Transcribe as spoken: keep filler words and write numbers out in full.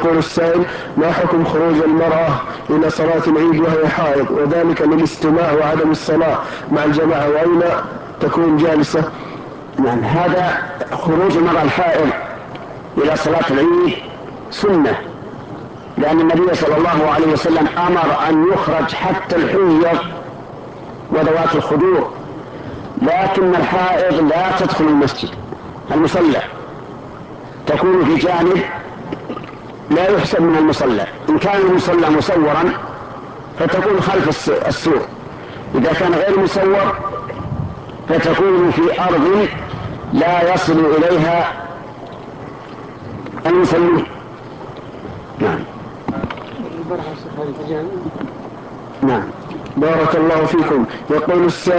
يقول السائل: ما حكم خروج المرأة إلى صلاة العيد وهي حائض، وذلك للاستماع وعدم الصلاة مع الجماعة، وأين تكون جالسة؟ نعم، هذا خروج المرأة الحائض إلى صلاة العيد سنة، لأن النبي صلى الله عليه وسلم أمر أن يخرج حتى الحيض وذوات الخدور، لكن الحائض لا تدخل المسجد المصلى، تكون في جانب لا يحسب من المصلى. إن كان المصلى مصورا فتكون خلف السور، إذا كان غير مصور فتكون في أرض لا يصل إليها المصلون. نعم. نعم، بارك الله فيكم. يقول السائل: